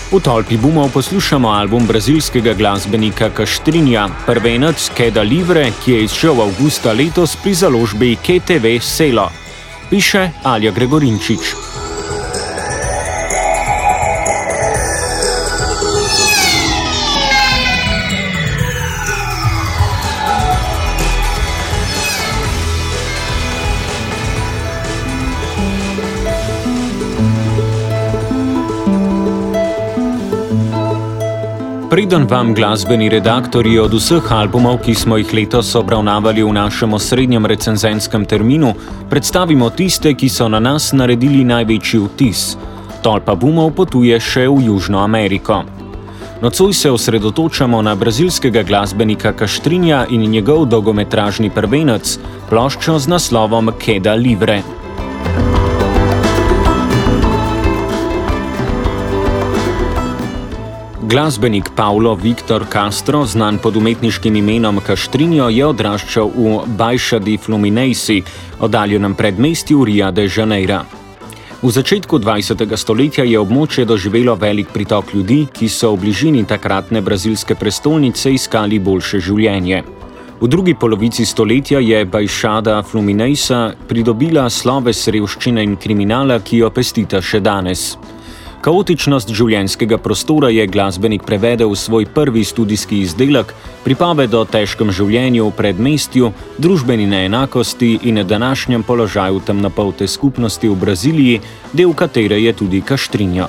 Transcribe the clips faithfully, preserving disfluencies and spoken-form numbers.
V tolpi bumov poslušamo album brazilskega glasbenika Castrinha, prvenec Queda Livre, ki je izšel avgusta letos pri založbi K T V Selo. Piše Alja Gregorinčič. Preden vam glasbeni redaktorji od vseh albumov, ki smo jih letos obravnavali v našem osrednjem recenzenskem terminu, predstavimo tiste, ki so na nas naredili največji vtis. Tolpa bumov potuje še v Južno Ameriko. Nocoj se osredotočamo na brazilskega glasbenika Castrinha in njegov dolgometražni prvenec, ploščo z naslovom Queda Livre. Glasbenik Paulo Victor Castro, znan pod umetniškim imenom Castrinho, je odraščal v Baixa di Fluminense, oddaljenem predmestju Ria de Janeira. V začetku dvajsetega stoletja je območje doživelo velik pritok ljudi, ki so v bližini takratne brazilske prestolnice iskali boljše življenje. V drugi polovici stoletja je Baixada Fluminense pridobila sloves revščine in kriminala, ki jo pestita še danes. Kaotičnost življenjskega prostora je glasbenik prevedel v svoj prvi studijski izdelek, pripoved o težkem življenju v predmestju, družbeni neenakosti in današnjem položaju temnopolte skupnosti v Braziliji, del katere je tudi Castrinho.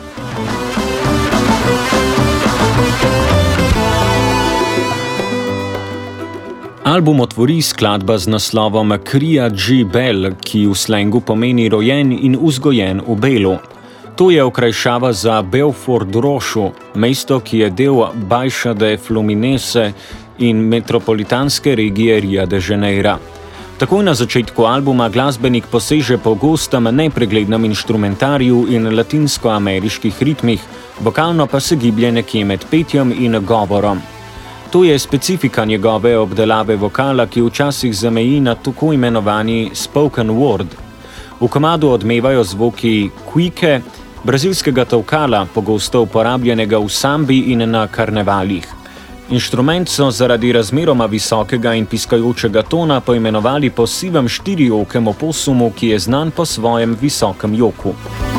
Album otvori skladba z naslovom Cria de Belo, ki v slengu pomeni rojen in vzgojen v belu. To je okrajšava za Belfort Roxo, mesto, ki je del Baixa de Fluminense in metropolitanske regije Ria de Janeira. Takoj na začetku albuma glasbenik poseže po gostem, nepreglednem inštrumentariju in latinskoameriških ritmih, vokalno pa se giblje nekje med petjem in govorom. To je specifika njegove obdelave vokala, ki včasih zameji na tako imenovani spoken word. V komadu odmevajo zvoki cuique, brazilskega tolkala, pogosto uporabljenega v sambi in na karnevalih. Inštrument so zaradi razmeroma visokega in piskajočega tona poimenovali po sivem štiriokem oposumu, ki je znan po svojem visokem joku.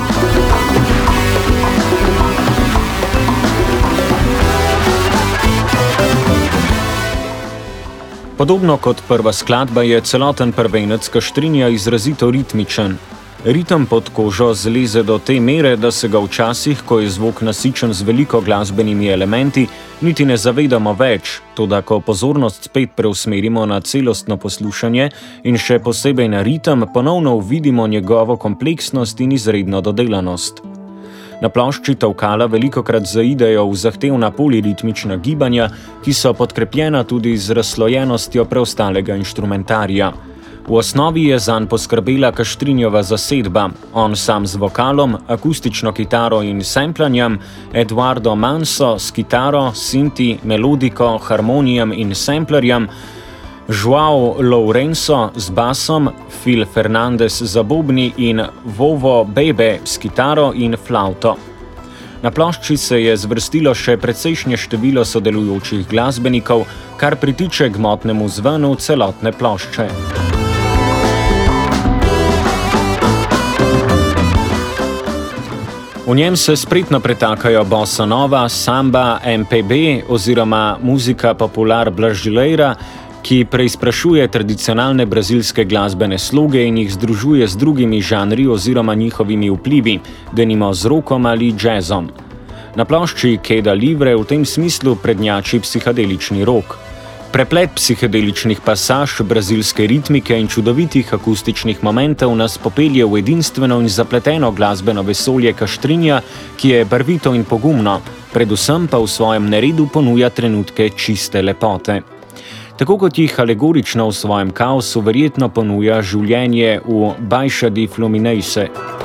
Podobno kot prva skladba je celoten prvenec Castrinha izrazito ritmičen. Ritem pod kožo zleze do te mere, da se ga včasih, ko je zvok nasičen z veliko glasbenimi elementi, niti ne zavedamo več, toda ko pozornost spet preusmerimo na celostno poslušanje in še posebej na ritem, ponovno uvidimo njegovo kompleksnost in izredno dodelanost. Na plošči tolkala velikokrat zaidejo v zahtevna poliritmična gibanja, ki so podkrepljena tudi z razslojenostjo preostalega inštrumentarija. V osnovi je zanj poskrbela Castrinhova zasedba, on sam z vokalom, akustično kitaro in semplanjem, Eduardo Manso s kitaro, sinti, melodiko, harmonijem in semplerjem, João Lourenço z basom, Phil Fernandes za bobni in Vovo Bebe s kitaro in flauto. Na plošči se je zvrstilo še precejšnje število sodelujočih glasbenikov, kar pritiče k gmotnemu zvenu celotne plošče. V njem se spretno pretakajo bossa nova, samba, M P B oziroma muzika popular brasileira, ki preizprašuje tradicionalne brazilske glasbene sloge in jih združuje z drugimi žanri oziroma njihovimi vplivi, denimo z rockom ali jazzom. Na plošči Queda Livre v tem smislu prednjači psihadelični rock. Preplet psihedeličnih pasaž, brazilske ritmike in čudovitih akustičnih momentov nas popelje v edinstveno in zapleteno glasbeno vesolje Castrinha, ki je barvito in pogumno, predvsem pa v svojem neredu ponuja trenutke čiste lepote. Tako kot jih alegorično v svojem kaosu verjetno ponuja življenje v Baixa di Fluminense.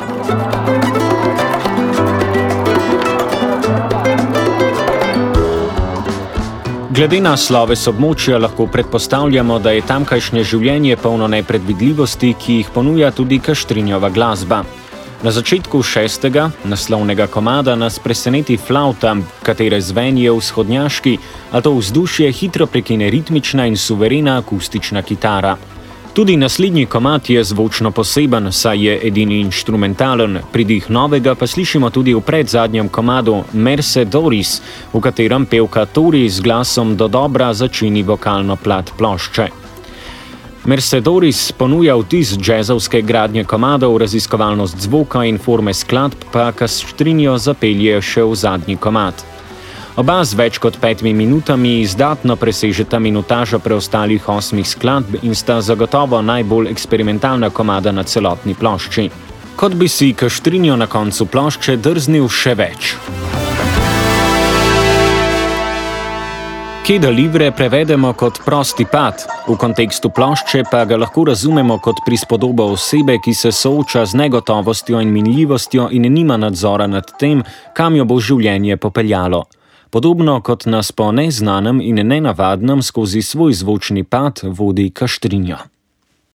Glede na sloves območja lahko predpostavljamo, da je tamkajšnje življenje polno nepredvidljivosti, ki jih ponuja tudi Castrinhova glasba. Na začetku šestega, naslovnega komada, nas preseneti flavta, katere zven je vzhodnjaški, a to vzdušje hitro prekine ritmična in suverena akustična kitara. Tudi naslednji komad je zvočno poseben, saj je edini inštrumentalen, pridih novega pa slišimo tudi v predzadnjem komadu Mercedoris, v katerem pevka Tori z glasom dodobra začini vokalno plat plošče. Mercedoris ponuja vtis džezovske gradnje komadov, raziskovalnost zvoka in forme skladb pa Kastrinjo zapelje še v zadnji komad. Oba z več kot petimi minutami izdatno presežeta minutažo preostalih osmih skladb in sta zagotovo najbolj eksperimentalna komada na celotni plošči. Kot bi si Kastrinjo na koncu plošče drznil še več. Queda Libre prevedemo kot prosti pad, v kontekstu plošče pa ga lahko razumemo kot prispodobo osebe, ki se sooča z negotovostjo in minljivostjo in nima nadzora nad tem, kam jo bo življenje popeljalo. Podobno kot nas po neznanem in nenavadnem skozi svoj zvočni pad vodi Kastrinjo.